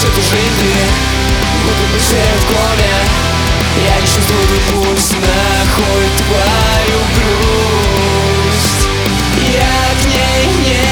видишь эту жизнь, будто бы все в коме. Я не чувствую твой пульс, находит твою грусть. Я к ней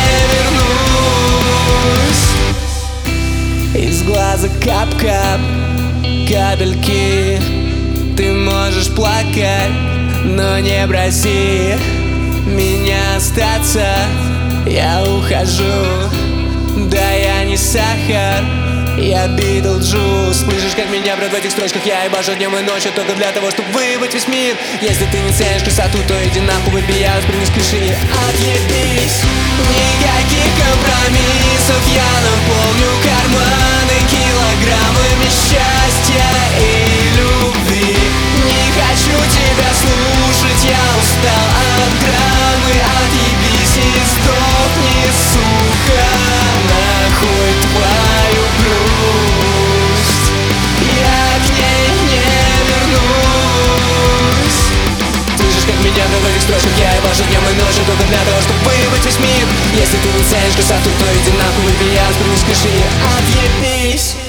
не вернусь. Из глаза кап-кап, капельки. Ты можешь плакать, но не проси меня остаться. Я ухожу, да я не сахар, я Битлджус. Слышишь, как меня брат в этих строчках? Я ебашу днем и ночью только для того, чтобы выбыть весь мир. Если ты не ценишь красоту, то иди нахуй, выбей, я воспрыгни с крыши. Отъебись, никаких компромиссов. Я наполню карманы килограммами счастья и любви. Не хочу тебя слушать, я устал от драмы. Отъебись и сдохни, сука, нахуй твою грусть. Я к ней не вернусь. Слышишь, как меня в этих строчках? Я ебашу днем и ночью только для того, чтобы выбыть весь мир. Если ты не ценишь красоту, то иди нахуй, выбей, я вспрыгни с крыши. Отъебись.